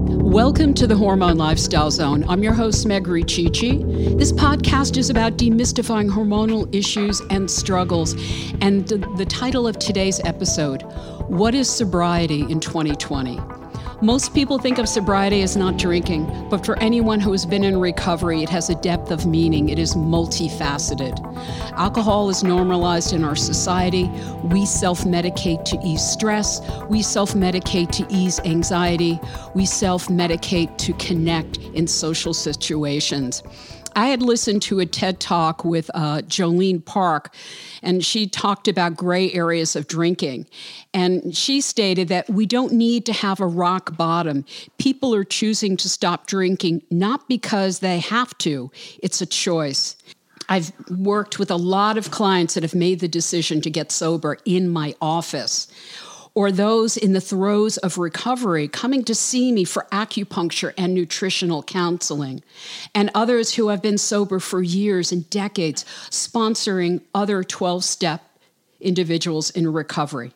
Welcome to the Hormone Lifestyle Zone. I'm your host, Meg Riccici. This podcast is about demystifying hormonal issues and struggles. And the title of today's episode, What is Sobriety in 2020? Most people think of sobriety as not drinking, but for anyone who has been in recovery, it has a depth of meaning. It is multifaceted. Alcohol is normalized in our society. We self-medicate to ease stress. We self-medicate to ease anxiety. We self-medicate to connect in social situations. I had listened to a TED Talk with Jolene Park, and she talked about gray areas of drinking. And she stated that we don't need to have a rock bottom. People are choosing to stop drinking, not because they have to. It's a choice. I've worked with a lot of clients that have made the decision to get sober in my office, or those in the throes of recovery coming to see me for acupuncture and nutritional counseling, and others who have been sober for years and decades, sponsoring other 12-step individuals in recovery.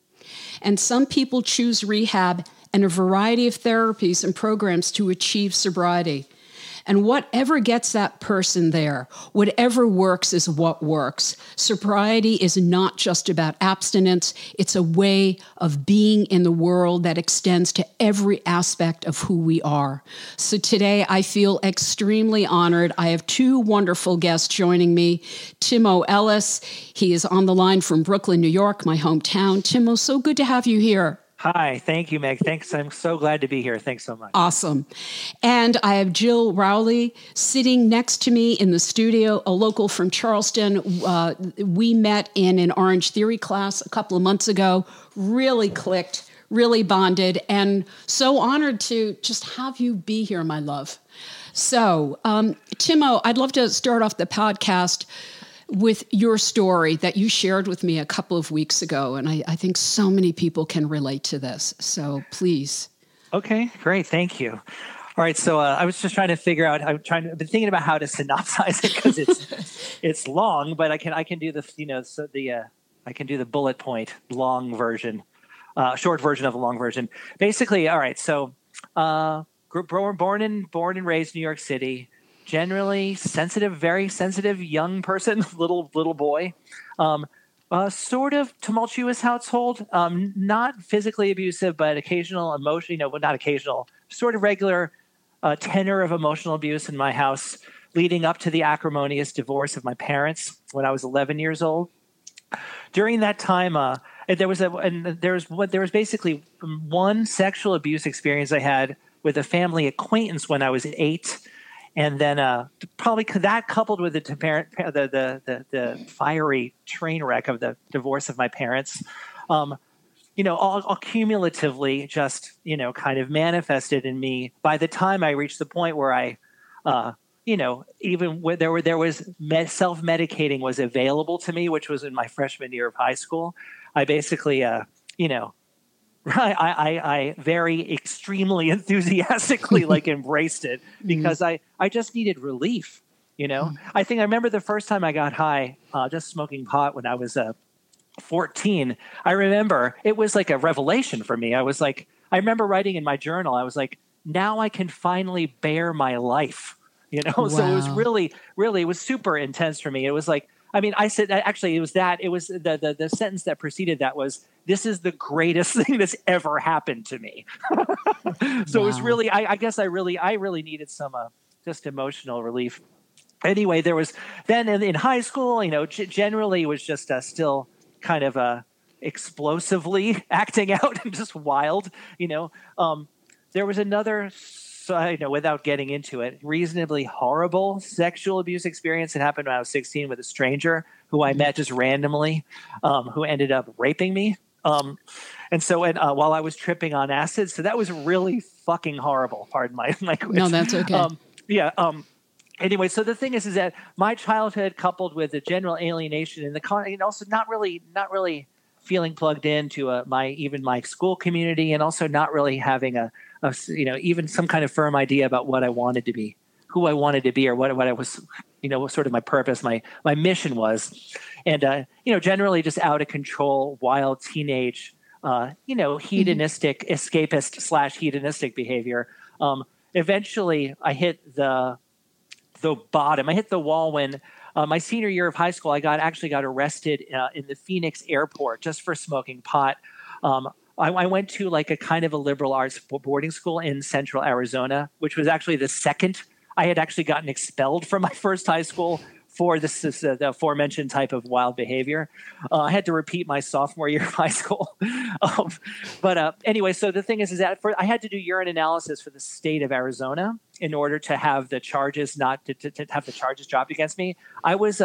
And some people choose rehab and a variety of therapies and programs to achieve sobriety. And whatever gets that person there, whatever works is what works. Sobriety is not just about abstinence. It's a way of being in the world that extends to every aspect of who we are. So today I feel extremely honored. I have two wonderful guests joining me. Timo Ellis, he is on the line from Brooklyn, New York, my hometown. Timo, so good to have you here. Hi, thank you, Meg. Thanks. I'm so glad to be here. Thanks so much. Awesome. And I have Jill Rowley sitting next to me in the studio, a local from Charleston. We met in an Orange Theory class a couple of months ago, really clicked, really bonded, and so honored to just have you be here, my love. So, Timo, I'd love to start off the podcast with your story that you shared with me a couple of weeks ago. And I think so many people can relate to this. So please. Okay, great. Thank you. All right. So I was just trying to figure out, I've been thinking about how to synopsize it because it's long, but I can do I can do the bullet point long version, short version of the long version. Basically, all right. So born and raised in New York City. Generally sensitive, very sensitive young person, little boy, sort of tumultuous household, not physically abusive, but occasional emotion, but not occasional, sort of regular tenor of emotional abuse in my house, leading up to the acrimonious divorce of my parents when I was 11 years old. During that time, there was basically one sexual abuse experience I had with a family acquaintance when I was 8. And then probably that coupled with the fiery train wreck of the divorce of my parents, all cumulatively just, kind of manifested in me by the time I reached the point where I, even where there was self-medicating was available to me, which was in my freshman year of high school. I basically, I very extremely enthusiastically embraced it because I just needed relief, I think I remember the first time I got high, just smoking pot when I was 14. I remember it was like a revelation for me. I remember writing in my journal, I was like, now I can finally bear my life, Wow. So it was really, it was super intense for me. It was like, I said, actually, it was the sentence that preceded that was, this is the greatest thing that's ever happened to me. So It was really, I guess I really needed some just emotional relief. Anyway, there was then in high school, generally was just still kind of explosively acting out and just wild, there was another, without getting into it, reasonably horrible sexual abuse experience that happened when I was 16 with a stranger who I met just randomly, who ended up raping me. While I was tripping on acid, so that was really fucking horrible. Pardon my language. No, that's okay. Anyway, so the thing is that my childhood coupled with the general alienation and also not really feeling plugged into my school community, and also not really having even some kind of firm idea about what I wanted to be, who I wanted to be, or what I was, what sort of my purpose, my mission was. And, generally just out of control, wild teenage, hedonistic, escapist / hedonistic behavior. Eventually, I hit the bottom. I hit the wall when my senior year of high school. I actually got arrested in the Phoenix airport just for smoking pot. I went to like a kind of a liberal arts boarding school in Central Arizona, which was actually the second. I had actually gotten expelled from my first high school for the aforementioned type of wild behavior. I had to repeat my sophomore year of high school. But anyway, so the thing is that I had to do urine analysis for the state of Arizona in order to have the charges to have the charges dropped against me. I was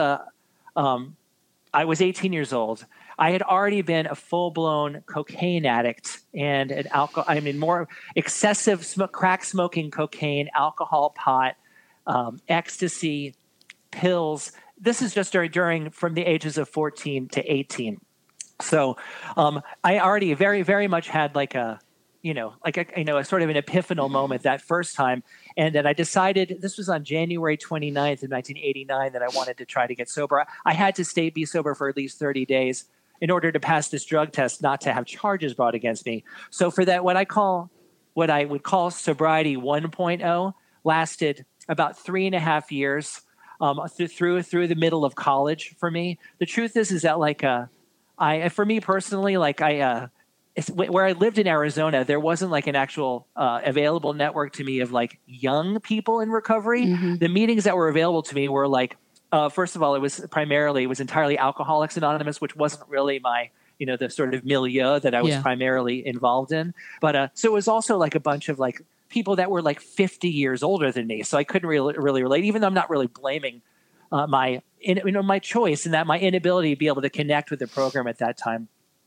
18 years old. I had already been a full-blown cocaine addict and more excessive crack smoking, cocaine, alcohol, pot, ecstasy, pills. This is just during from the ages of 14 to 18. So I already very, very much had a sort of an epiphanal moment that first time. And then I decided, this was on January 29th of 1989, that I wanted to try to get sober. I had to be sober for at least 30 days in order to pass this drug test, not to have charges brought against me. So for that, what I would call sobriety 1.0 lasted about 3.5 years. Through the middle of college for me. The truth is that for me personally, where I lived in Arizona, there wasn't like an actual available network to me of like young people in recovery. Mm-hmm. The meetings that were available to me were first of all, it was entirely Alcoholics Anonymous, which wasn't really my, the sort of milieu that I was primarily involved in. But so it was also like a bunch of like people that were like 50 years older than me. So I couldn't really relate, even though I'm not really blaming my choice and that my inability to be able to connect with the program at that time.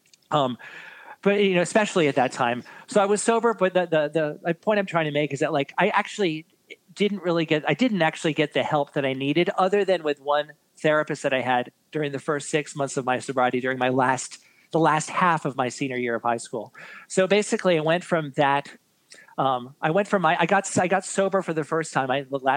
But especially at that time. So I was sober, but the point I'm trying to make is that I didn't actually get the help that I needed, other than with one therapist that I had during the first 6 months of my sobriety during the last half of my senior year of high school. So basically I went from that. I got sober for the first time.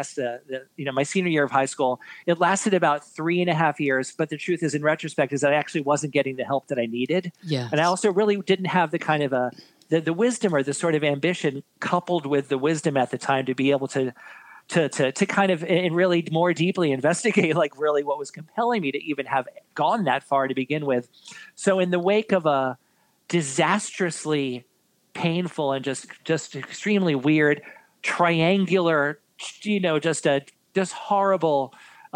My senior year of high school. It lasted about 3.5 years. But the truth is, in retrospect, is that I actually wasn't getting the help that I needed. Yes. And I also really didn't have the kind of the wisdom or the sort of ambition coupled with the wisdom at the time to be able to kind of and really more deeply investigate really what was compelling me to even have gone that far to begin with. So in the wake of a disastrously painful and just extremely weird triangular, just horrible,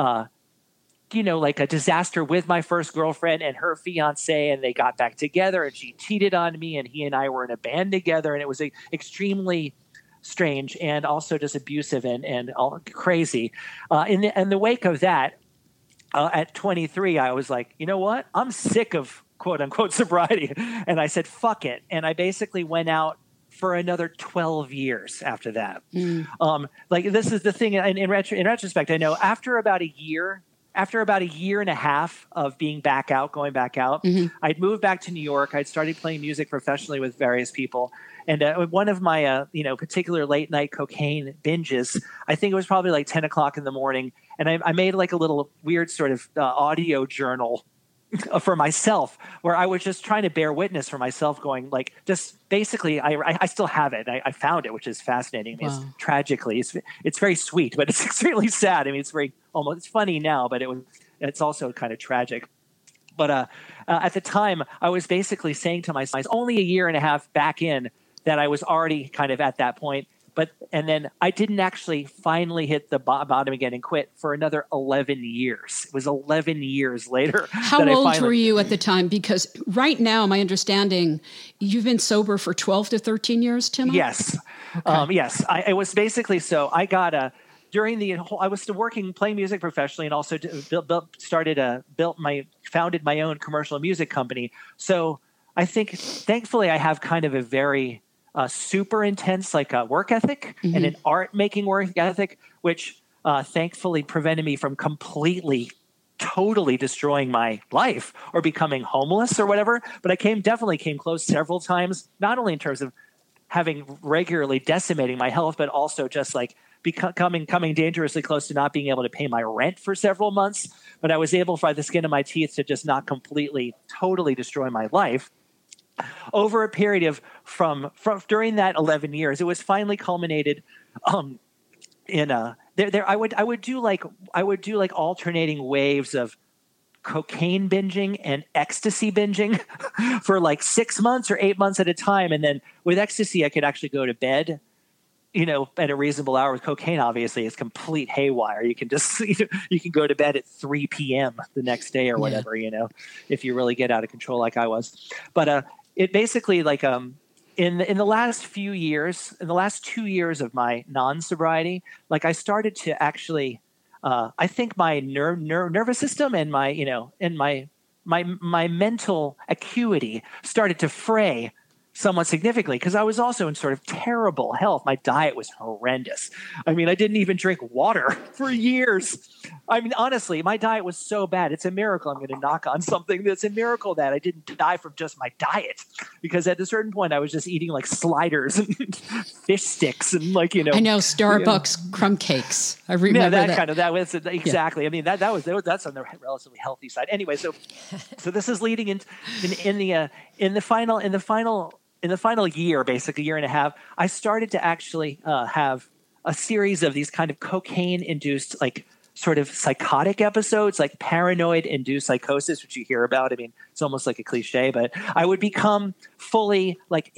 like a disaster with my first girlfriend and her fiance, and they got back together and she cheated on me and he and I were in a band together, and it was extremely strange and also just abusive and all crazy. In the wake of that, at 23, I was like, you know what? I'm sick of quote unquote sobriety. And I said, fuck it. And I basically went out for another 12 years after that. This is the thing. In retrospect, I know after about a year and a half of being going back out, mm-hmm. I'd moved back to New York. I'd started playing music professionally with various people. And one of my, particular late night cocaine binges, I think it was probably like 10 o'clock in the morning. And I made like a little weird sort of audio journal for myself, where I was just trying to bear witness for myself, going like, just basically, I still have it. I found it, which is fascinating. I mean, wow. It's very sweet, but it's extremely sad. I mean, it's funny now, but it's also kind of tragic. But at the time, I was basically saying to myself, only a year and a half back in, that I was already kind of at that point. And then I didn't actually finally hit the bottom again and quit for another 11 years. It was 11 years later. How old were you at the time? Because right now, my understanding, you've been sober for 12 to 13 years, Tim? Yes. Okay. Yes. It was basically so. I got I was still playing music professionally, and also founded my own commercial music company. So I think, thankfully, I have kind of a very super intense work ethic, mm-hmm. and an art making work ethic, which thankfully prevented me from totally destroying my life or becoming homeless or whatever. But I definitely came close several times, not only in terms of having regularly decimating my health, but also just coming dangerously close to not being able to pay my rent for several months. But I was able, by the skin of my teeth, to just not completely, totally destroy my life. over a period of from during that 11 years, it was finally culminated in I would do like alternating waves of cocaine binging and ecstasy binging for like 6 months or 8 months at a time. And then with ecstasy, I could actually go to bed, at a reasonable hour. With cocaine, obviously, it's complete haywire. You can just, you can go to bed at 3 p.m. the next day or whatever, if you really get out of control like I was. But it basically like in the last few years, in the last 2 years of my non-sobriety, like I started to actually, I think my nervous system and my, and my mental acuity started to fray somewhat significantly, because I was also in sort of terrible health. My diet was horrendous. I mean, I didn't even drink water for years. I mean, honestly, my diet was so bad. It's a miracle. I'm going to knock on something. That's a miracle that I didn't die from just my diet, because at a certain point I was just eating like sliders and fish sticks and like, I know Starbucks crumb cakes. I remember that was exactly. Yeah. I mean, that's on the relatively healthy side. Anyway, so this is leading in the final year, basically year and a half, I started to actually have a series of these kind of cocaine-induced, like sort of psychotic episodes, like paranoid-induced psychosis, which you hear about. I mean, it's almost like a cliche, but I would become fully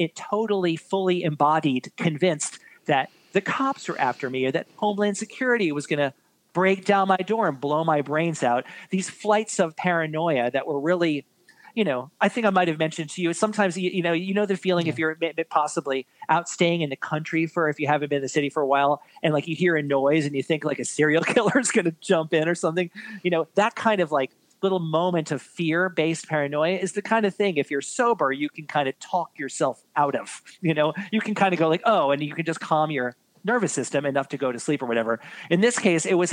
embodied, convinced that the cops were after me, or that Homeland Security was going to break down my door and blow my brains out. These flights of paranoia that were really, I think I might have mentioned to you, sometimes, the feeling if you're possibly out staying in the country if you haven't been in the city for a while, and like you hear a noise and you think like a serial killer is going to jump in or something, that kind of like little moment of fear-based paranoia is the kind of thing, if you're sober, you can kind of talk yourself out of, you can kind of go like, oh, and you can just calm your nervous system enough to go to sleep or whatever. In this case, it was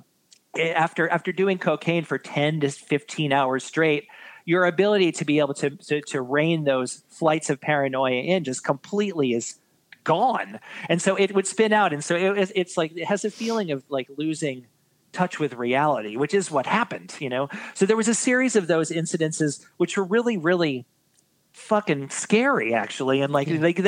after doing cocaine for 10 to 15 hours straight, your ability to be able to rein those flights of paranoia in just completely is gone. And so it would spin out. And so it's like, it has a feeling of like losing touch with reality, which is what happened, So there was a series of those incidences, which were really, really fucking scary, actually. And like, they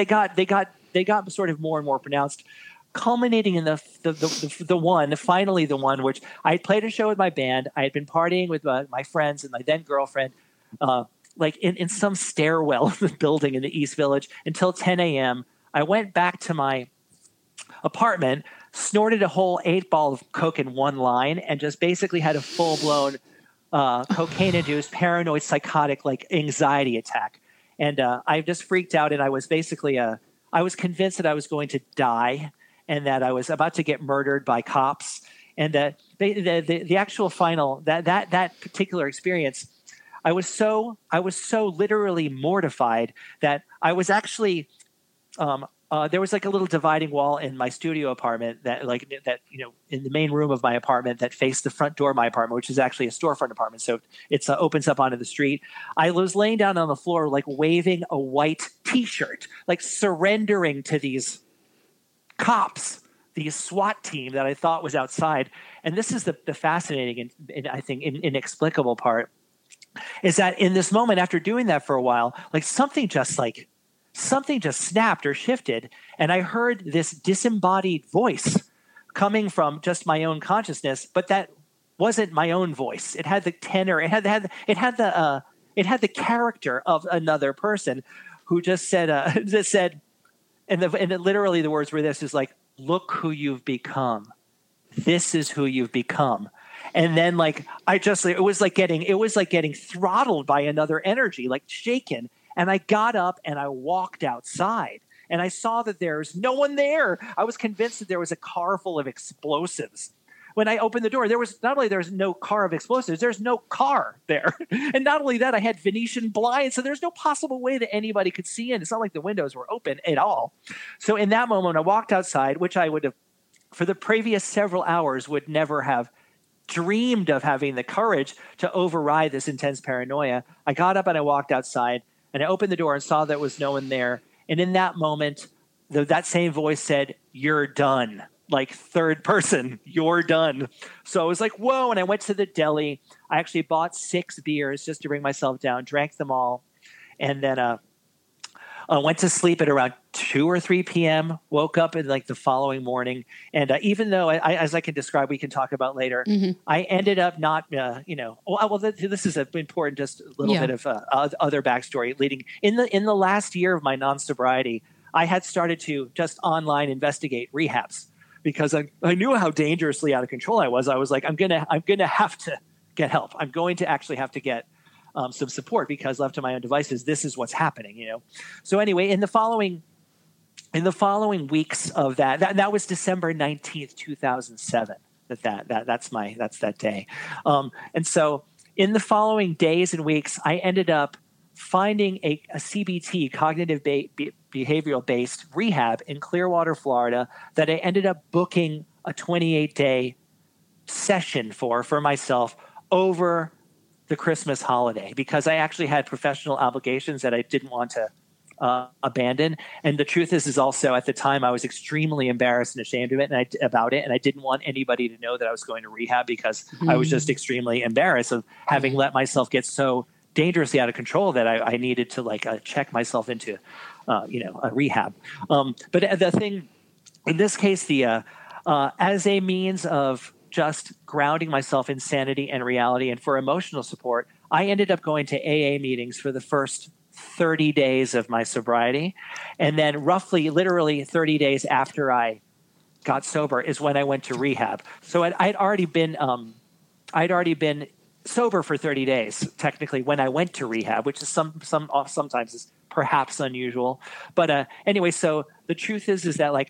got sort of more and more pronounced, culminating in the one, which I had played a show with my band. I had been partying with my friends and my then girlfriend, like in some stairwell of the building in the East Village until 10 a.m. I went back to my apartment, snorted a whole 8-ball of coke in one line, and just basically had a full-blown cocaine-induced, paranoid, psychotic, like anxiety attack. And I just freaked out, and I was basically I was convinced that I was going to die, and that I was about to get murdered by cops, and that the actual final that particular experience, I was so literally mortified that I was actually there was like a little dividing wall in my studio apartment that in the main room of my apartment that faced the front door of my apartment, which is actually a storefront apartment, so it opens up onto the street. I was laying down on the floor, like waving a white T-shirt, like surrendering to these cops, the SWAT team that I thought was outside. And this is the fascinating and I think inexplicable part, is that in this moment, after doing that for a while, like something just snapped or shifted, and I heard this disembodied voice coming from just my own consciousness, but that wasn't my own voice. It had the tenor, it had the character of another person who just said and literally the words were this, is like, look who you've become. This is who you've become. And then like it was like getting throttled by another energy, like shaken. And I got up and I walked outside, and I saw that there's no one there. I was convinced that there was a car full of explosives. When I opened the door, there's no car of explosives, there's no car there. And not only that, I had Venetian blinds, so there's no possible way that anybody could see in. It's not like the windows were open at all. So in that moment, I walked outside, which I would have, for the previous several hours, would never have dreamed of having the courage to override this intense paranoia. I got up and I walked outside, and I opened the door and saw there was no one there. And in that moment, that same voice said, "You're done." Like third person, "You're done." So I was like, whoa. And I went to the deli. I actually bought 6 beers just to bring myself down, drank them all. And then Went to sleep at around 2 or 3 p.m., woke up in like the following morning. And even though, as I can describe, we can talk about later, I ended up not, this is important, just a little bit of other backstory leading. In the last year of my non-sobriety, I had started to just online investigate rehabs because I knew how dangerously out of control I was. I was like, I'm gonna have to get help. I'm going to actually have to get some support because left to my own devices, this is what's happening, So anyway, in the following weeks of that was December 19th, 2007. That's that day. And so in the following days and weeks, I ended up finding a CBT, cognitive behavioral based rehab in Clearwater, Florida, that I ended up booking a 28-day session for myself over the Christmas holiday because I actually had professional obligations that I didn't want to abandon. And the truth is also at the time I was extremely embarrassed and ashamed of it about it. And I didn't want anybody to know that I was going to rehab because I was just extremely embarrassed of having let myself get so dangerously out of control that I needed to check myself into, a rehab. But the thing in this case, as a means of just grounding myself in sanity and reality and for emotional support, I ended up going to AA meetings for the first 30 days of my sobriety. And then literally 30 days after I got sober is when I went to rehab. So I'd already been sober for 30 days, technically, when I went to rehab, which is sometimes is perhaps unusual. But anyway, so the truth is that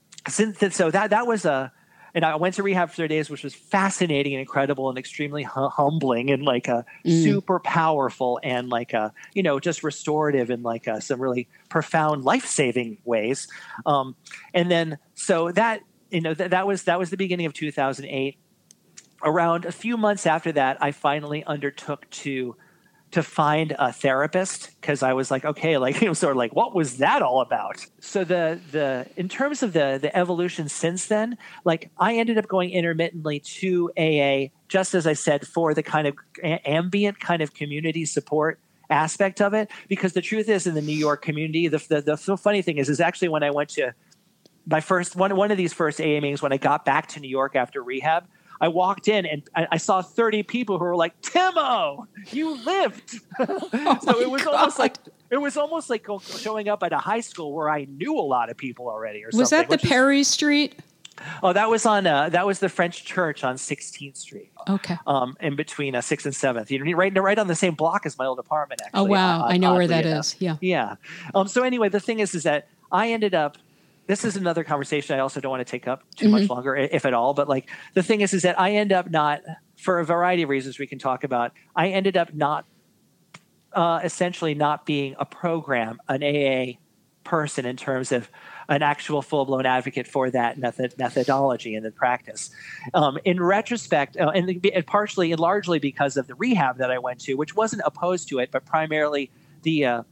that was and I went to rehab for 30 days, which was fascinating and incredible and extremely humbling and super powerful and just restorative in some really profound life-saving ways. And then so that was the beginning of 2008. Around a few months after that, I finally undertook to find a therapist because I was like, okay, sort of what was that all about? So in terms of the evolution since then, I ended up going intermittently to AA, just as I said, for the kind of ambient kind of community support aspect of it. Because the truth is, in the New York community, the funny thing is actually when I went to my first one of these first AA meetings, when I got back to New York after rehab, I walked in and I saw 30 people who were like, "Timo, you lived." So it was almost like showing up at a high school where I knew a lot of people already, or something. Was that the Perry Street? Oh, that was the French Church on 16th Street. Okay. In between 6th and 7th. Right on the same block as my old apartment. Actually. Oh wow, I know where that is. Yeah. Yeah. So anyway, the thing is that I ended up. This is another conversation I also don't want to take up too much longer, if at all. But the thing is that I end up not, for a variety of reasons we can talk about, I ended up not essentially not being a program, an AA person in terms of an actual full-blown advocate for that methodology and the practice. In retrospect, and partially and largely because of the rehab that I went to, which wasn't opposed to it, but primarily the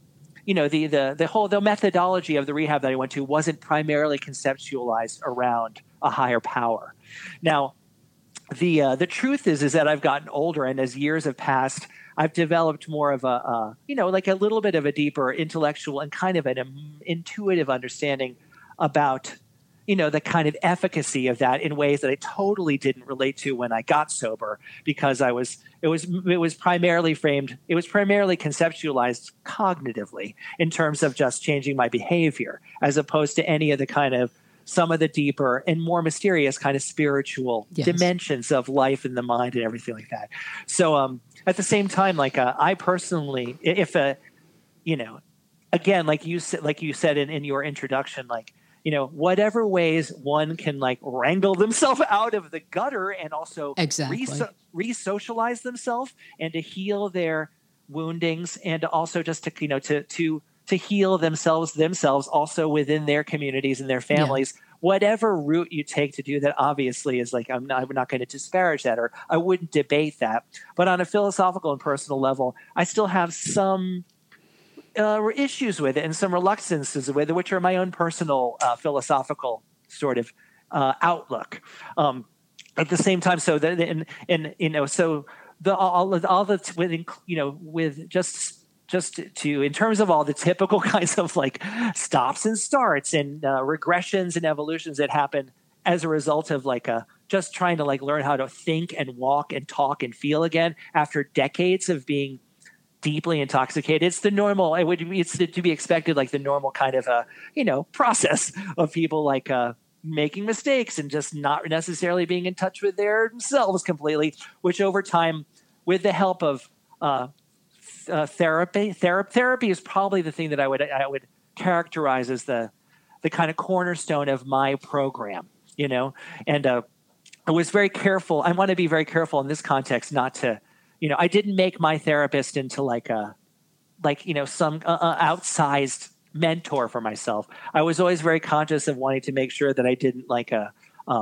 methodology of the rehab that I went to wasn't primarily conceptualized around a higher power. Now, the truth is that I've gotten older, and as years have passed, I've developed more of a little bit of a deeper intellectual and kind of an intuitive understanding about the kind of efficacy of that in ways that I totally didn't relate to when I got sober, because it was primarily conceptualized cognitively in terms of just changing my behavior, as opposed to any of the kind of some of the deeper and more mysterious kind of spiritual dimensions of life and the mind and everything like that. So at the same time, I personally, again, like you said in your introduction, whatever ways one can wrangle themselves out of the gutter and also re-socialize themselves and to heal their woundings, and also just to heal themselves also within their communities and their families. Yeah. Whatever route you take to do that, obviously, is I'm not going to disparage that, or I wouldn't debate that. But on a philosophical and personal level, I still have some issues with it and some reluctances with it, which are my own personal philosophical sort of outlook. At the same time, so that with just just to, in terms of all the typical kinds of like stops and starts and regressions and evolutions that happen as a result of like just trying to like learn how to think and walk and talk and feel again after decades of being deeply intoxicated. It's the normal, it's to be expected, like the normal kind of process of people like making mistakes and just not necessarily being in touch with themselves completely, which over time, with the help of therapy is probably the thing that I would characterize as the kind of cornerstone of my program, and I was very careful. I want to be very careful in this context not to, I didn't make my therapist into some outsized mentor for myself. I was always very conscious of wanting to make sure that I didn't that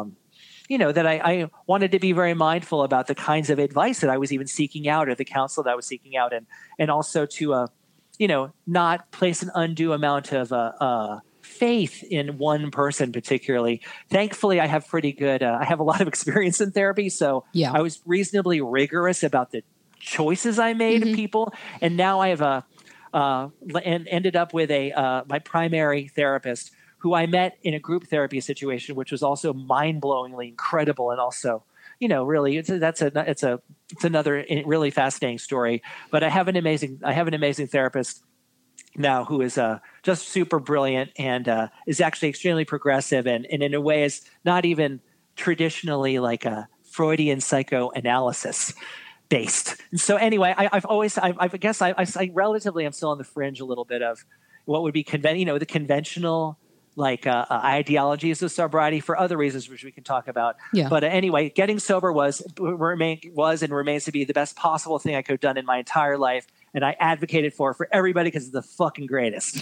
I wanted to be very mindful about the kinds of advice that I was even seeking out or the counsel that I was seeking out, and also to, not place an undue amount of faith in one person particularly. Thankfully, I have I have a lot of experience in therapy, so I was reasonably rigorous about the choices I made of people, and now I have ended up with my primary therapist, who I met in a group therapy situation, which was also mind-blowingly incredible, and also, really, it's another really fascinating story. But I have an amazing therapist now who is just super brilliant and is actually extremely progressive, and in a way is not even traditionally like a Freudian psychoanalysis based. And so anyway, I guess I relatively am still on the fringe a little bit of what would be the conventional ideologies of sobriety for other reasons, which we can talk about. Yeah. But anyway, getting sober was and remains to be the best possible thing I could have done in my entire life. And I advocated for everybody because it's the fucking greatest.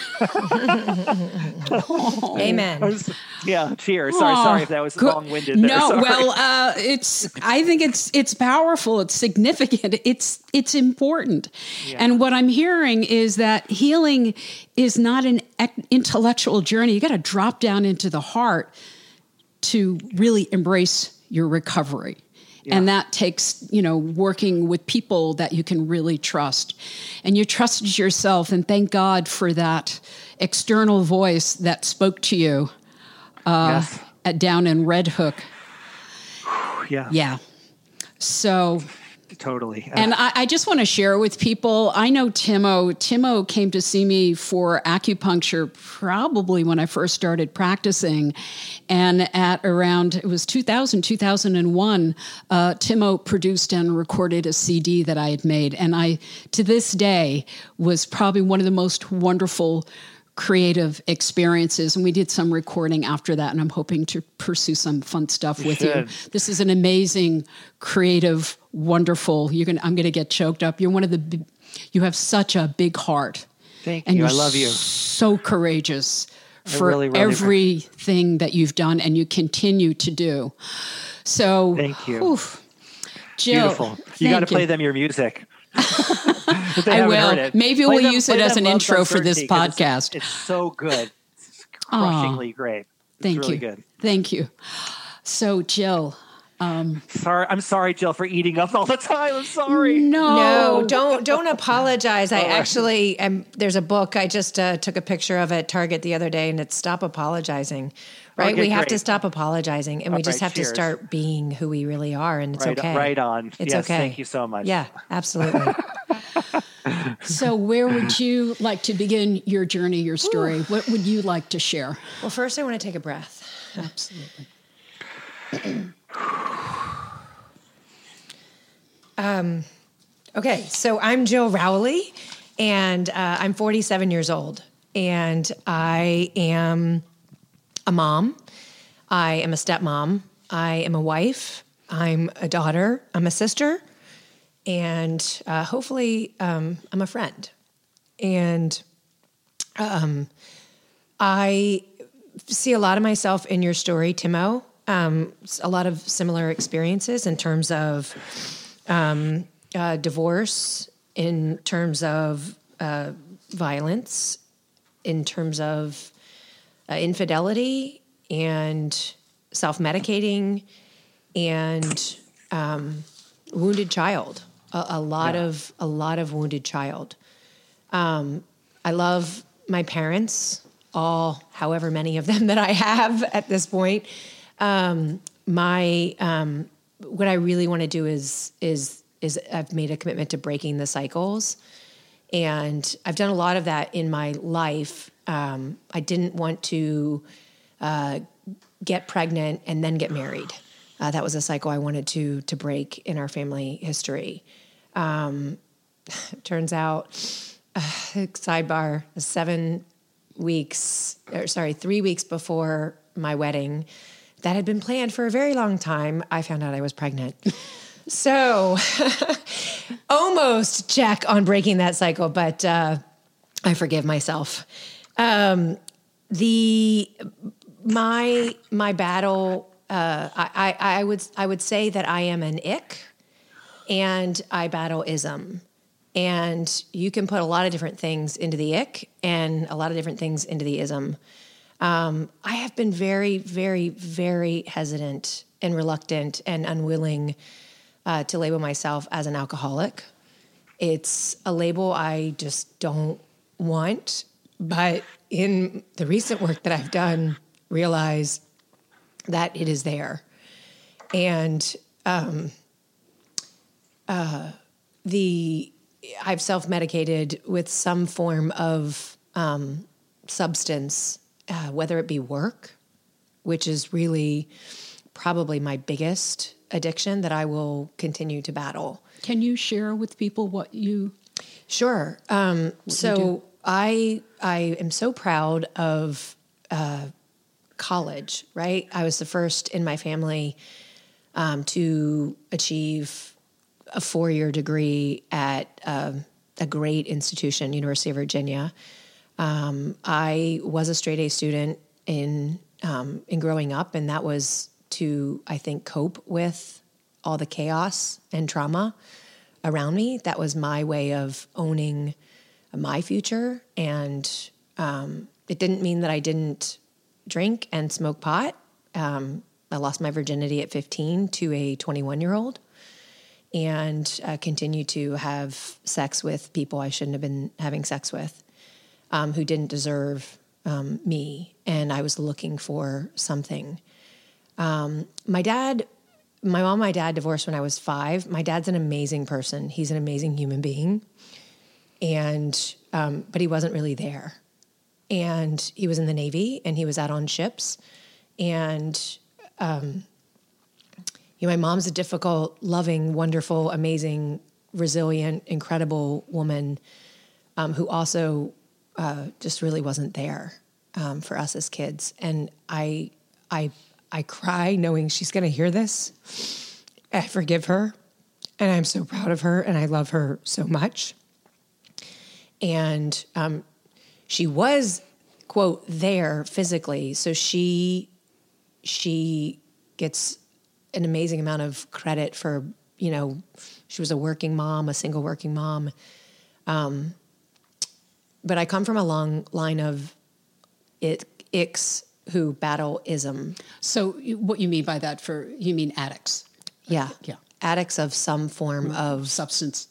Amen. Cheers. Sorry if that was long-winded. No, well, I think it's powerful. It's significant. It's important. Yeah. And what I'm hearing is that healing is not an intellectual journey. You got to drop down into the heart to really embrace your recovery. Yeah. And that takes, working with people that you can really trust. And you trusted yourself, and thank God for that external voice that spoke to you down in Red Hook. Yeah. Yeah. So... Totally. And I just want to share with people, I know Timo came to see me for acupuncture probably when I first started practicing. And at around, it was 2001, Timo produced and recorded a CD that I had made. And I, to this day, was probably one of the most wonderful creative experiences, and we did some recording after that, and I'm hoping to pursue some fun stuff with you. This is an amazing, creative, wonderful. I'm going to get choked up. You're you have such a big heart. Thank you. I love you. So courageous for everything that you've done and you continue to do. So thank you. Jill, beautiful. You got to play them your music. I will. Maybe we'll use it as an intro for this podcast. It's so good. It's crushingly great. Thank you. Good. Thank you. So, Jill. I'm sorry, Jill, for eating up all the time. I'm sorry. No, don't apologize. I actually there's a book. I just took a picture of at Target the other day, and it's Stop Apologizing. Right? Okay, we have to stop apologizing, and we just have to start being who we really are, and it's okay. Right on. It's yes, okay. Thank you so much. Yeah, absolutely. So where would you like to begin your journey, your story? What would you like to share? Well, first I want to take a breath. Absolutely. Okay, so I'm Jill Rowley, and I'm 47 years old, and I am a mom. I am a stepmom. I am a wife. I'm a daughter. I'm a sister. And hopefully I'm a friend. And I see a lot of myself in your story, Timo. A lot of similar experiences in terms of divorce, in terms of violence, in terms of infidelity and self-medicating and wounded child. A lot of wounded child. I love my parents, all however many of them that I have at this point. What I really want to do is I've made a commitment to breaking the cycles, and I've done a lot of that in my life. I didn't want to get pregnant and then get married. That was a cycle I wanted to break in our family history. Turns out, sidebar, 3 weeks before my wedding, that had been planned for a very long time, I found out I was pregnant. So almost check on breaking that cycle, but I forgive myself. My battle, I would say that I am an ick and I battle ism. And you can put a lot of different things into the ick and a lot of different things into the ism. I have been very, very, very hesitant and reluctant and unwilling to label myself as an alcoholic. It's a label I just don't want, but in the recent work that I've done, realize that it is there. And I've self-medicated with some form of substance, whether it be work, which is really probably my biggest addiction that I will continue to battle. Can you share with people what you... Sure. So I am so proud of college, right? I was the first in my family to achieve a 4-year degree at a great institution, University of Virginia. I was a straight A student in growing up, and that was to, I think, cope with all the chaos and trauma around me. That was my way of owning my future, and it didn't mean that I didn't drink and smoke pot. I lost my virginity at 15 to a 21-year-old. And continue to have sex with people I shouldn't have been having sex with, who didn't deserve me. And I was looking for something. My mom and my dad divorced when I was 5. My dad's an amazing person. He's an amazing human being. And, but he wasn't really there. And he was in the Navy and he was out on ships. And, my mom's a difficult, loving, wonderful, amazing, resilient, incredible woman who also just really wasn't there for us as kids. And I cry knowing she's going to hear this. I forgive her, and I'm so proud of her, and I love her so much. And she was, quote, there physically, so she gets an amazing amount of credit for, she was a working mom, a single working mom. But I come from a long line of icks who battle ism. So what you mean by that you mean addicts? Yeah. Addicts of some form of substance.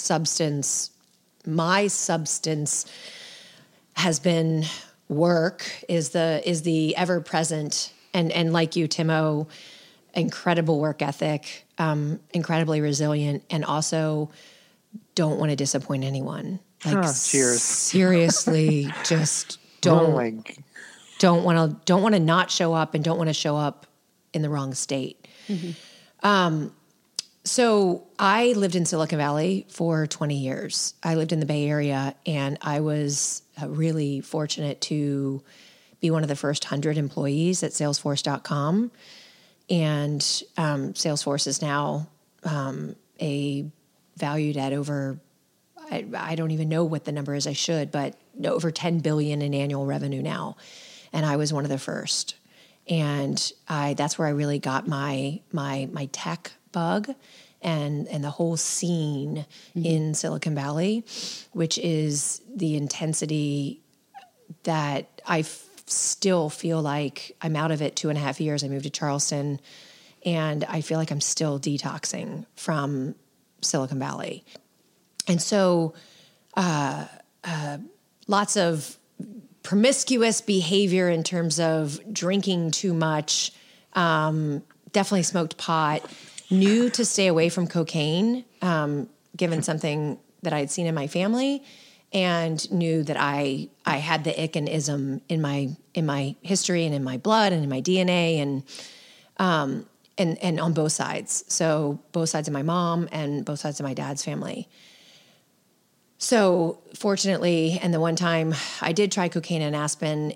My substance has been work, is the ever present. And like you, Timo, incredible work ethic, incredibly resilient, and also don't want to disappoint anyone. Cheers. Seriously, just don't want to not show up, and don't want to show up in the wrong state. Mm-hmm. So I lived in Silicon Valley for 20 years. I lived in the Bay Area, and I was really fortunate to be one of the first 100 employees at Salesforce.com. And Salesforce is now valued at over, I don't even know what the number is, I should, but over 10 billion in annual revenue now. And I was one of the first. And that's where I really got my tech bug and the whole scene in Silicon Valley, which is the intensity that I still feel like I'm out of it 2.5 years. I moved to Charleston, and I feel like I'm still detoxing from Silicon Valley. And so lots of promiscuous behavior in terms of drinking too much, definitely smoked pot, knew to stay away from cocaine, given something that I had seen in my family, and knew that I had the ick and ism in my history and in my blood and in my DNA and on both sides. So both sides of my mom and both sides of my dad's family. So fortunately, and the one time I did try cocaine and Aspen,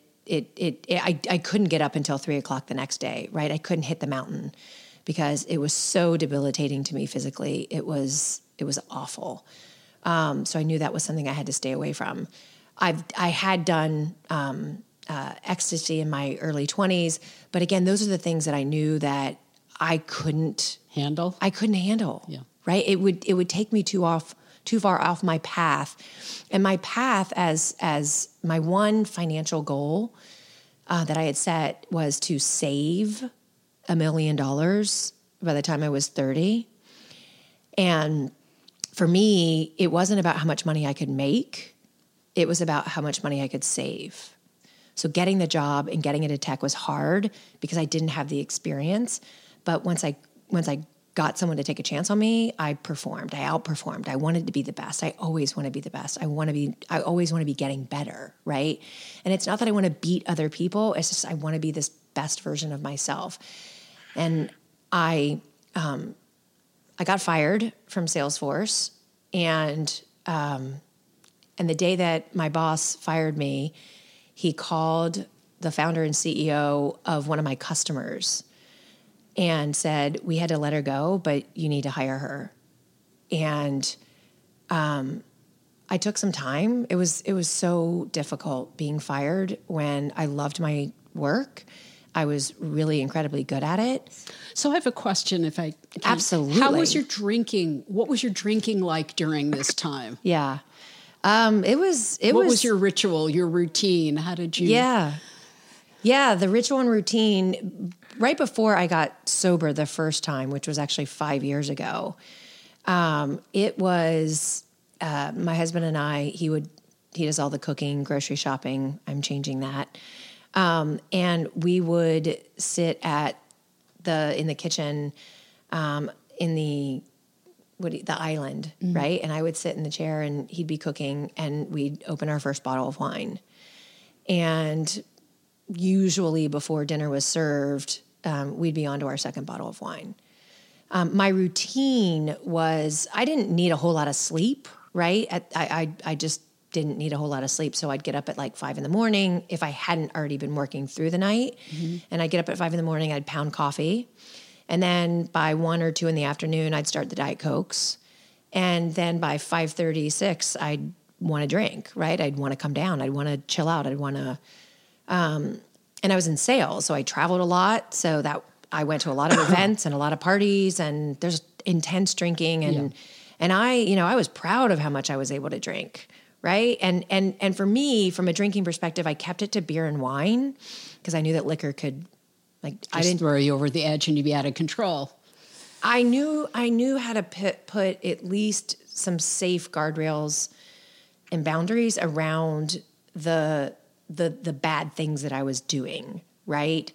I couldn't get up until 3:00 the next day, right? I couldn't hit the mountain because it was so debilitating to me physically. It was awful. So I knew that was something I had to stay away from. I had done ecstasy in my early 20s, but again, those are the things that I knew that I couldn't handle. Yeah. Right? It would take me too far off my path. And my path as my one financial goal that I had set was to save $1 million by the time I was 30. And for me, it wasn't about how much money I could make. It was about how much money I could save. So getting the job and getting into tech was hard because I didn't have the experience. But once I got someone to take a chance on me, I performed. I outperformed. I wanted to be the best. I always want to be the best. I always want to be getting better, right? And it's not that I want to beat other people. It's just I want to be this best version of myself. And I got fired from Salesforce, and the day that my boss fired me, he called the founder and CEO of one of my customers and said, "We had to let her go, but you need to hire her." And I took some time. It was so difficult being fired when I loved my work. I was really incredibly good at it. So I have a question, if I can. Absolutely. How was your drinking? What was your drinking like during this time? Yeah. What was your ritual, your routine? How did you? Yeah. The ritual and routine, right before I got sober the first time, which was actually 5 years ago, it was my husband and I, he does all the cooking, grocery shopping. I'm changing that. And we would sit in the kitchen, in the island, mm-hmm. right? And I would sit in the chair and he'd be cooking and we'd open our first bottle of wine. And usually before dinner was served, we'd be on to our second bottle of wine. My routine was, I didn't need a whole lot of sleep, right? I just didn't need a whole lot of sleep. So I'd get up at like 5 a.m. if I hadn't already been working through the night. Mm-hmm. And I'd get up at 5 a.m, I'd pound coffee. And then by 1 or 2 in the afternoon, I'd start the Diet Cokes. And then by 5:30, 6, I'd want to drink, right? I'd want to come down. I'd want to chill out. I'd want to, and I was in sales, so I traveled a lot. So that I went to a lot of events and a lot of parties, and there's intense drinking. And I was proud of how much I was able to drink. Right. And for me, from a drinking perspective, I kept it to beer and wine because I knew that liquor could I didn't throw you over the edge and you'd be out of control. I knew how to put at least some safe guardrails and boundaries around the bad things that I was doing. Right.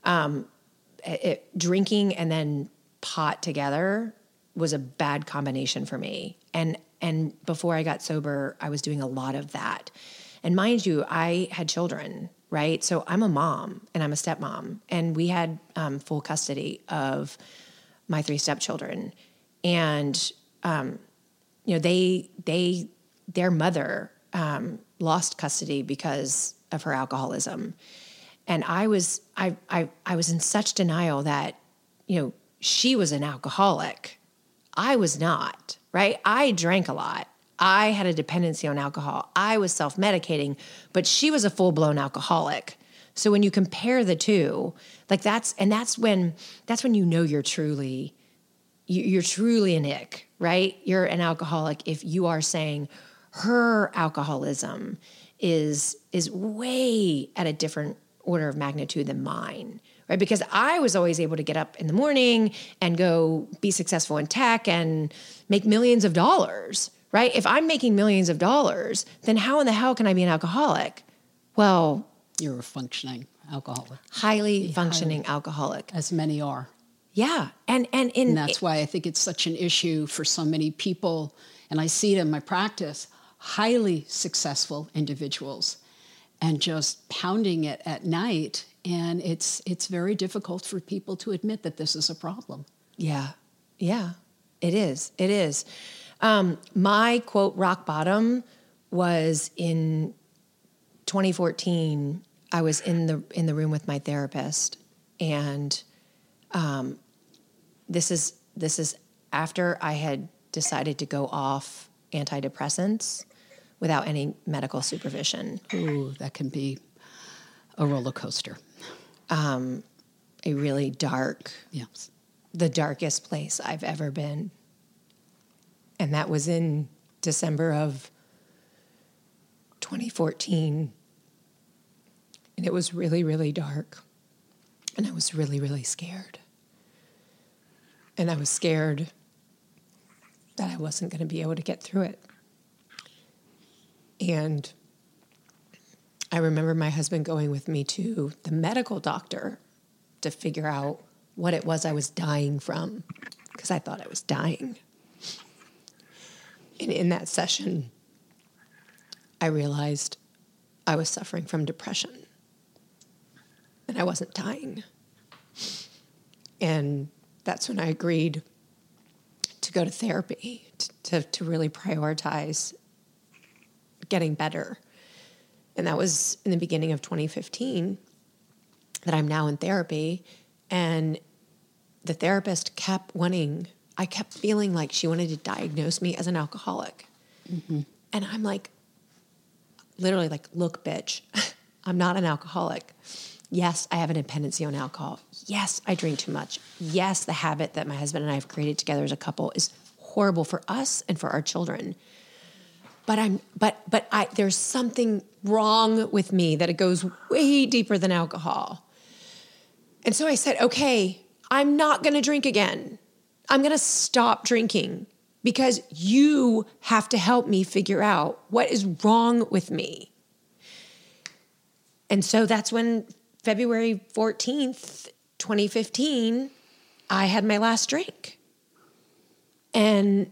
Drinking and then pot together was a bad combination for me. And before I got sober, I was doing a lot of that. And mind you, I had children, right? So I'm a mom and I'm a stepmom. And we had full custody of my 3 stepchildren. And, their mother lost custody because of her alcoholism. And I was in such denial that, she was an alcoholic. I was not. Right? I drank a lot. I had a dependency on alcohol. I was self-medicating, but she was a full-blown alcoholic. So when you compare the two, that's when you're truly an ick, right? You're an alcoholic if you are saying her alcoholism is way at a different order of magnitude than mine. Right? Because I was always able to get up in the morning and go be successful in tech and make millions of dollars, right? If I'm making millions of dollars, then how in the hell can I be an alcoholic? Well, You're a functioning alcoholic. highly functioning alcoholic. As many are. Yeah. And that's why I think it's such an issue for so many people. And I see it in my practice, highly successful individuals and just pounding it at night. And it's very difficult for people to admit that this is a problem. Yeah. Yeah, it is. It is. My quote, rock bottom was in 2014. I was in the room with my therapist, and this is after I had decided to go off antidepressants without any medical supervision. Ooh, that can be a roller coaster. A really dark, Yes. the darkest place I've ever been. And that was in December of 2014. And it was really, really dark. And I was really, really scared. And I was scared that I wasn't going to be able to get through it. And I remember my husband going with me to the medical doctor to figure out what it was I was dying from, because I thought I was dying. And in that session, I realized I was suffering from depression, and I wasn't dying. And that's when I agreed to go to therapy, to really prioritize getting better. And that was in the beginning of 2015 that I'm now in therapy. And the therapist kept wanting, I kept feeling like she wanted to diagnose me as an alcoholic. Mm-hmm. And I'm like, literally like, look, bitch, I'm not an alcoholic. Yes, I have a dependency on alcohol. Yes, I drink too much. Yes, the habit that my husband and I have created together as a couple is horrible for us and for our children. But there's something wrong with me that it goes way deeper than alcohol. And so I said, okay, I'm not going to drink again. I'm going to stop drinking because you have to help me figure out what is wrong with me. And so that's when February 14th, 2015, I had my last drink. And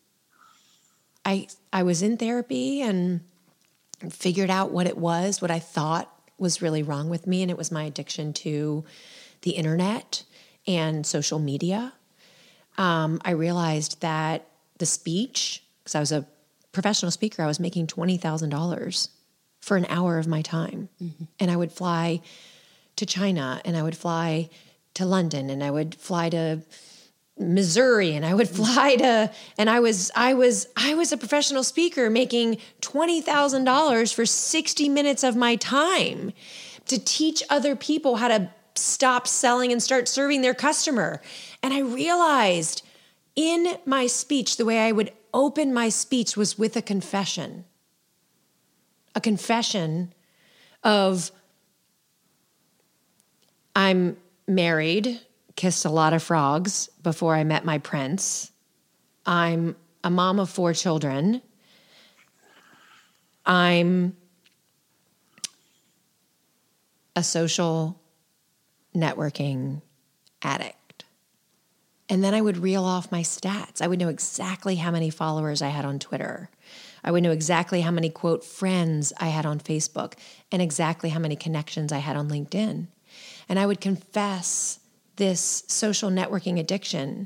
I was in therapy and figured out what it was, what I thought was really wrong with me, and it was my addiction to the internet and social media. I realized that the speech, because I was a professional speaker, I was making $20,000 for an hour of my time. Mm-hmm. And I would fly to China, and I would fly to London, and I would fly to Missouri, and I would fly to, and I was a professional speaker making $20,000 for 60 minutes of my time to teach other people how to stop selling and start serving their customer. And I realized in my speech, the way I would open my speech was with a confession of I'm married, kissed a lot of frogs before I met my prince. I'm a mom of 4 children. I'm a social networking addict. And then I would reel off my stats. I would know exactly how many followers I had on Twitter. I would know exactly how many, quote, friends I had on Facebook, and exactly how many connections I had on LinkedIn. And I would confess this social networking addiction,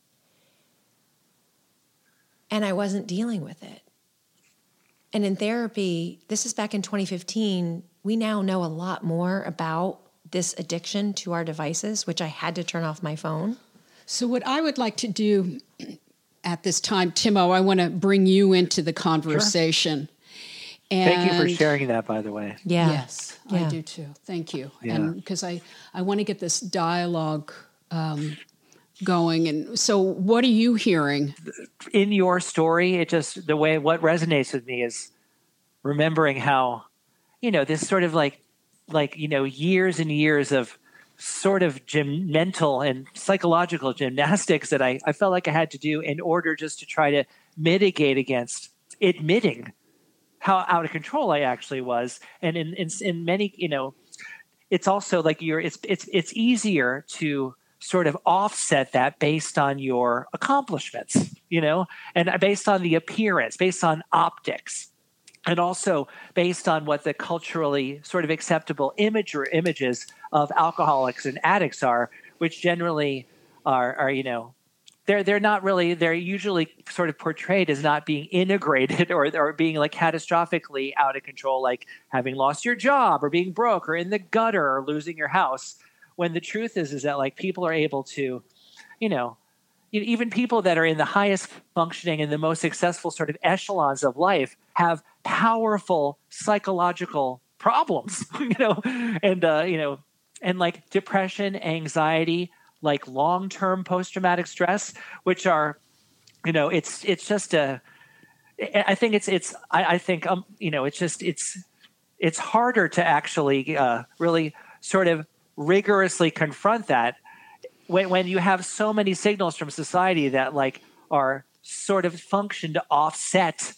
and I wasn't dealing with it. And in therapy, this is back in 2015, we now know a lot more about this addiction to our devices, which I had to turn off my phone. So what I would like to do at this time, Timo, I want to bring you into the conversation. Sure. And thank you for sharing that, by the way. Yeah. Yes, yeah. I do too. Thank you. Yeah. And because I want to get this dialogue going. And so what are you hearing? In your story, what resonates with me is remembering how, this sort of like, years and years of sort of mental and psychological gymnastics that I felt like I had to do in order just to try to mitigate against admitting how out of control I actually was. And in many, it's also like it's easier to sort of offset that based on your accomplishments, and based on the appearance, based on optics, and also based on what the culturally sort of acceptable images of alcoholics and addicts are, which generally are they're not really, they're usually sort of portrayed as not being integrated or being like catastrophically out of control, like having lost your job or being broke or in the gutter or losing your house. When the truth is that like people are able to, even people that are in the highest functioning and the most successful sort of echelons of life have powerful psychological problems, and like depression, anxiety, like long-term post-traumatic stress, which are, it's just I think it's harder to actually really sort of rigorously confront that when you have so many signals from society that like are sort of function to offset,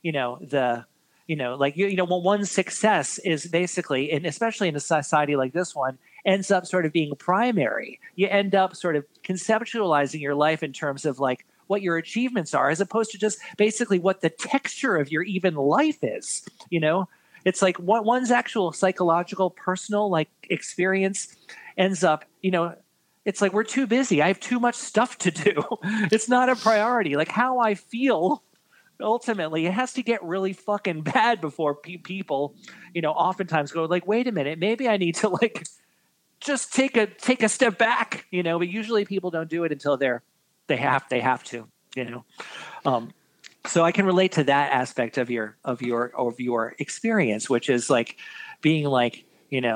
one success is basically, and especially in a society like this one, ends up sort of being primary. You end up sort of conceptualizing your life in terms of like what your achievements are, as opposed to just basically what the texture of your even life is. It's like one's actual psychological, personal like experience ends up, it's like we're too busy. I have too much stuff to do. It's not a priority. Like how I feel, ultimately, it has to get really fucking bad before people, oftentimes go like, wait a minute, maybe I need to like just take a step back, but usually people don't do it until they have to, so I can relate to that aspect of your experience, which is like being like,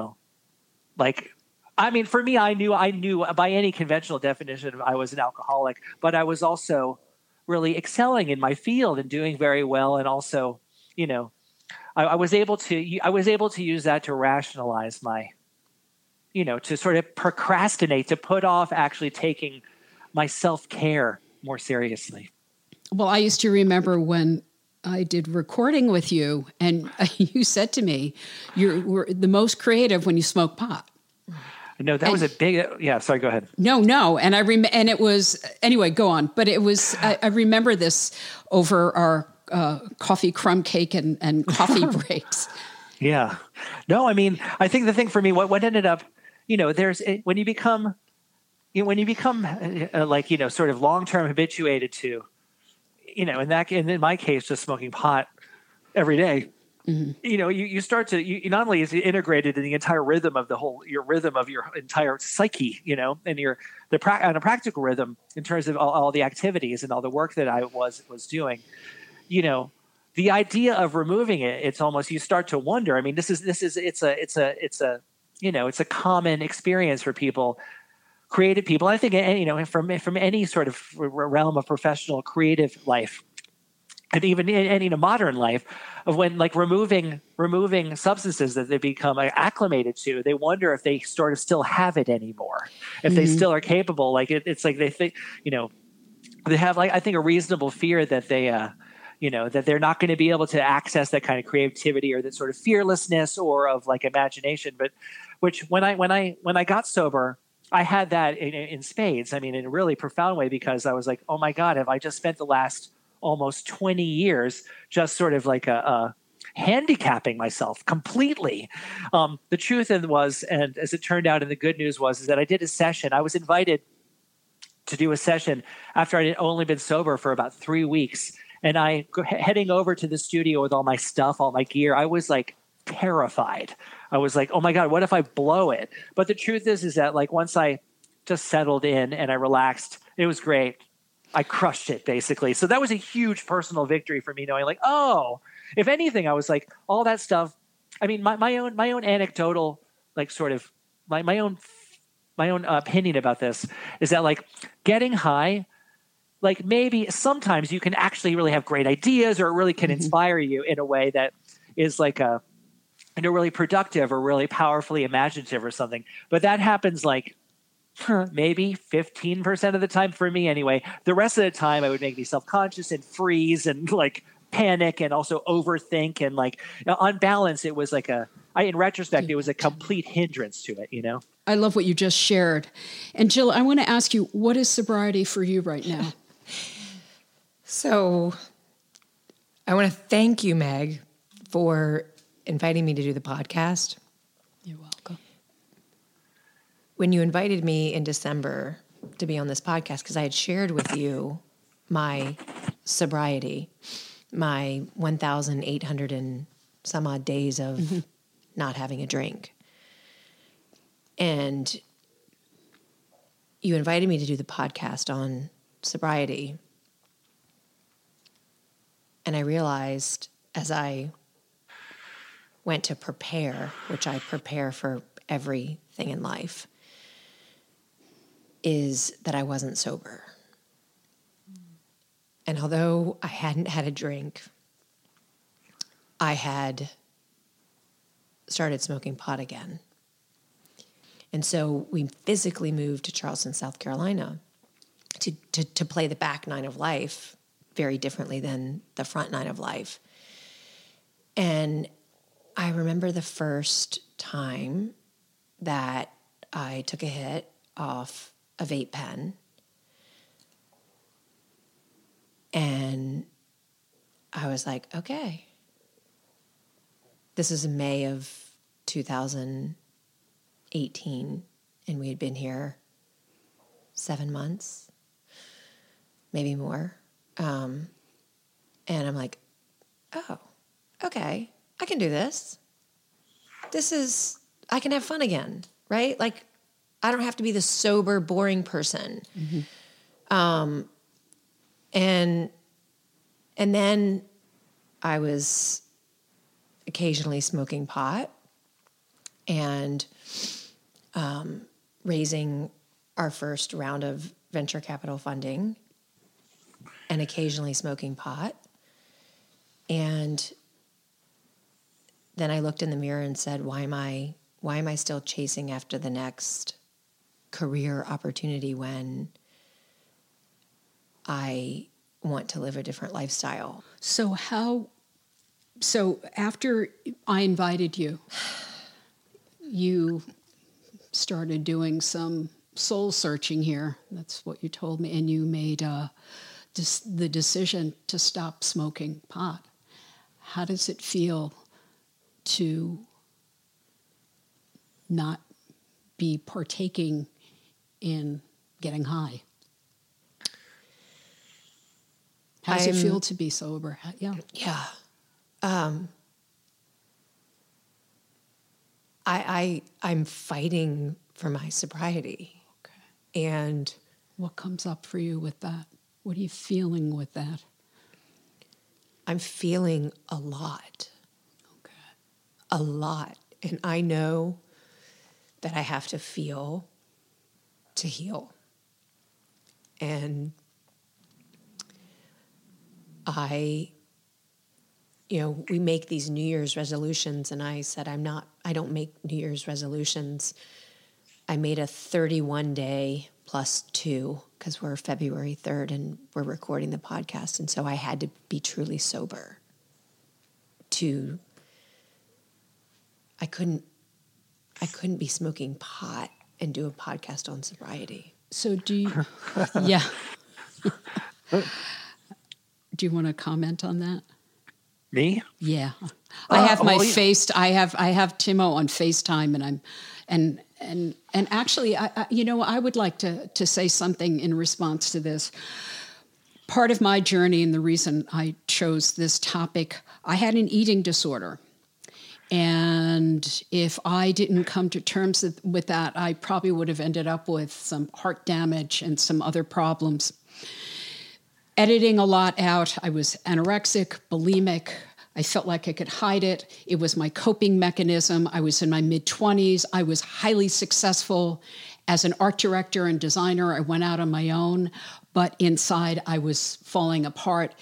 I mean, for me, I knew by any conventional definition I was an alcoholic, but I was also really excelling in my field and doing very well. And also, I was able to use that to rationalize my, to sort of procrastinate, to put off actually taking my self-care more seriously. Well, I used to remember when I did recording with you, and you said to me, "You're the most creative when you smoke pot." No, that was a big. Yeah, sorry. Go ahead. No, and and it was anyway. Go on, but it was. I remember this over our coffee crumb cake and coffee breaks. Yeah, no, I mean, I think the thing for me, what ended up, when you become sort of long-term habituated to, in my case, just smoking pot every day, mm-hmm. You start to, you not only is it integrated in the entire rhythm of your rhythm of your entire psyche, and on a practical rhythm in terms of all the activities and all the work that I was doing, the idea of removing it, it's almost, you start to wonder. I mean, it's a common experience for people. Creative people, I think, from any sort of realm of professional creative life, and even in a modern life, of when like removing substances that they become acclimated to, they wonder if they sort of still have it anymore, if they still are capable. Like it's like they think, they have like, I think, a reasonable fear that they, that they're not going to be able to access that kind of creativity or that sort of fearlessness or of like imagination. But which when I got sober, I had that in spades. I mean, in a really profound way, because I was like, oh my God, have I just spent the last almost 20 years just sort of like handicapping myself completely? The truth was, and as it turned out, and the good news was, is that I did a session. I was invited to do a session after I had only been sober for about 3 weeks. And heading over to the studio with all my stuff, all my gear, I was like terrified. I was like, oh my God, what if I blow it? But the truth is that like once I just settled in and I relaxed, it was great. I crushed it basically. So that was a huge personal victory for me, knowing like, oh, if anything, I was like all that stuff. I mean, my own anecdotal, like sort of my own opinion about this is that like getting high, like maybe sometimes you can actually really have great ideas, or it really can inspire you in a way that is like really productive or really powerfully imaginative or something. But that happens like maybe 15% of the time for me anyway. The rest of the time I would make me self-conscious and freeze and like panic and also overthink. And like on balance, it was like in retrospect, it was a complete hindrance to it, I love what you just shared. And Jill, I want to ask you, what is sobriety for you right now? So I want to thank you, Meg, for inviting me to do the podcast. You're welcome. When you invited me in December to be on this podcast, because I had shared with you my sobriety, my 1,800 and some odd days of not having a drink. And you invited me to do the podcast on sobriety. And I realized as I went to prepare, which I prepare for everything in life, is that I wasn't sober. And although I hadn't had a drink, I had started smoking pot again. And so we physically moved to Charleston, South Carolina to play the back nine of life very differently than the front nine of life. And I remember the first time that I took a hit off a vape pen, and I was like, okay. This is in May of 2018, and we had been here 7 months, maybe more. And I'm like, oh, okay, I can do this. I can have fun again, right? Like, I don't have to be the sober, boring person. And then I was occasionally smoking pot and raising our first round of venture capital funding and occasionally smoking pot. And then I looked in the mirror and said, why am I still chasing after the next career opportunity when I want to live a different lifestyle? So after I invited you, you started doing some soul searching here. That's what you told me. And you made the decision to stop smoking pot. How does it feel to not be partaking in getting high? How does it feel to be sober? Yeah. Yeah. I'm fighting for my sobriety. Okay. And what comes up for you with that? What are you feeling with that? I'm feeling a lot. Okay. A lot. And I know that I have to feel to heal. And we make these New Year's resolutions, and I said, I don't make New Year's resolutions. I made a 31-day plus 2 because we're February 3rd and we're recording the podcast. And so I had to be truly sober I couldn't be smoking pot and do a podcast on sobriety. So do you, yeah. Do you want to comment on that? Me? Yeah. I have I have Timo on FaceTime, and actually I would like to say something in response to this. Part of my journey and the reason I chose this topic, I had an eating disorder. And if I didn't come to terms with that, I probably would have ended up with some heart damage and some other problems. Editing a lot out. I was anorexic, bulimic. I felt like I could hide it. It was my coping mechanism. I was in my mid-20s. I was highly successful as an art director and designer. I went out on my own, but inside I was falling apart.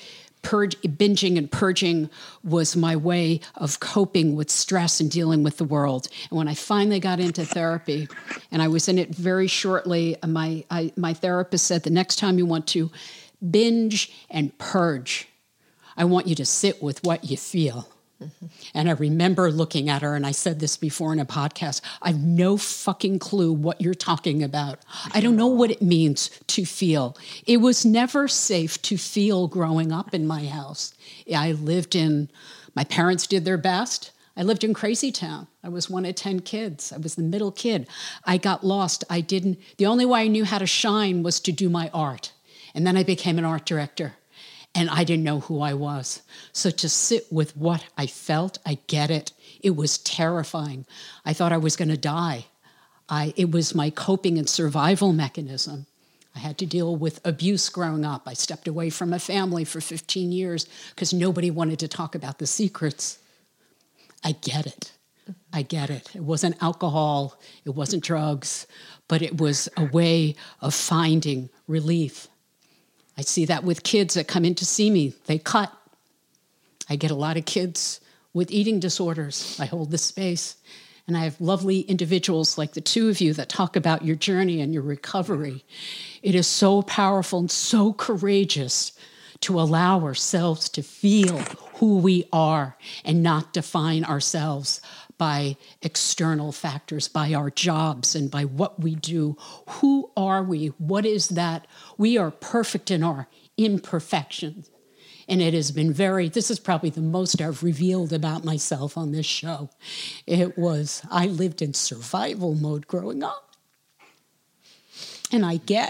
binging and purging was my way of coping with stress and dealing with the world. And when I finally got into therapy, and I was in it very shortly, my therapist said, the next time you want to binge and purge, I want you to sit with what you feel. Mm-hmm. And I remember looking at her, and I said this before in a podcast, I have no fucking clue what you're talking about. I don't know what it means to feel. It was never safe to feel growing up in my house. My parents did their best. I lived in Crazy Town. I was one of 10 kids. I was the middle kid. I got lost. The only way I knew how to shine was to do my art. And then I became an art director. And I didn't know who I was. So to sit with what I felt, I get it. It was terrifying. I thought I was going to die. It was my coping and survival mechanism. I had to deal with abuse growing up. I stepped away from a family for 15 years because nobody wanted to talk about the secrets. I get it. I get it. It wasn't alcohol. It wasn't drugs. But it was a way of finding relief. I see that with kids that come in to see me. They cut. I get a lot of kids with eating disorders. I hold this space. And I have lovely individuals like the two of you that talk about your journey and your recovery. It is so powerful and so courageous to allow ourselves to feel who we are and not define ourselves by external factors, by our jobs and by what we do. Who are we? What is that? We are perfect in our imperfections. And it has been this is probably the most I've revealed about myself on this show. I lived in survival mode growing up. And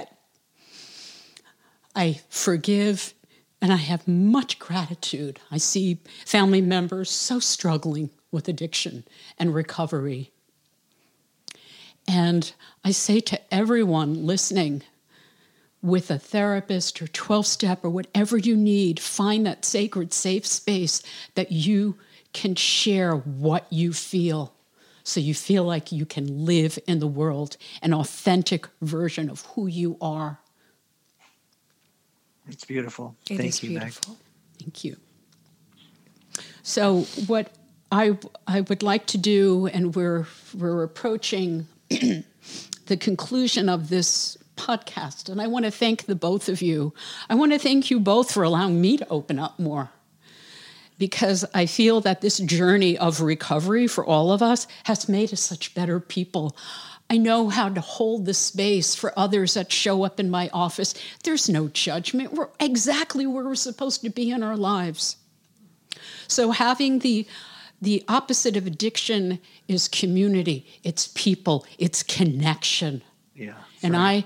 I forgive, and I have much gratitude. I see family members so struggling with addiction and recovery. And I say to everyone listening, with a therapist or 12-step or whatever you need, find that sacred, safe space that you can share what you feel so you feel like you can live in the world an authentic version of who you are. It's beautiful. Thank you, Meg. Thank you. So what I would like to do, and we're approaching the conclusion of this podcast, and I want to thank the both of you. I want to thank you both for allowing me to open up more, because I feel that this journey of recovery for all of us has made us such better people. I know how to hold the space for others that show up in my office. There's no judgment. We're exactly where we're supposed to be in our lives. So having the opposite of addiction is community. It's people. It's connection. Yeah. And right.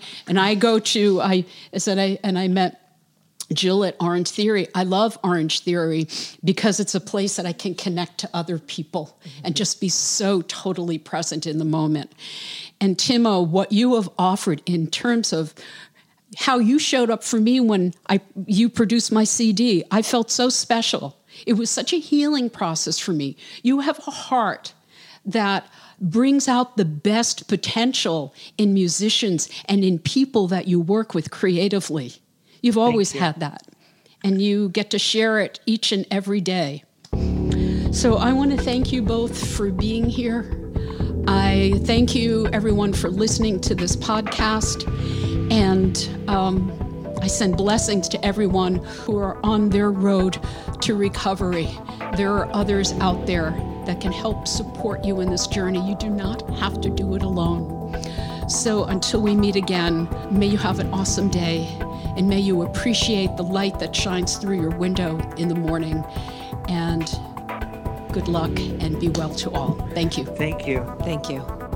I met Jill at Orange Theory. I love Orange Theory because it's a place that I can connect to other people and just be so totally present in the moment. And Timo, what you have offered in terms of how you showed up for me when you produced my CD, I felt so special. It was such a healing process for me. You have a heart that brings out the best potential in musicians and in people that you work with creatively. You've always had that, and you get to share it each and every day. So I want to thank you both for being here. I thank you, everyone, for listening to this podcast, and I send blessings to everyone who are on their road to recovery. There are others out there that can help support you in this journey. You do not have to do it alone. So until we meet again, may you have an awesome day, and may you appreciate the light that shines through your window in the morning. And good luck and be well to all. Thank you. Thank you. Thank you.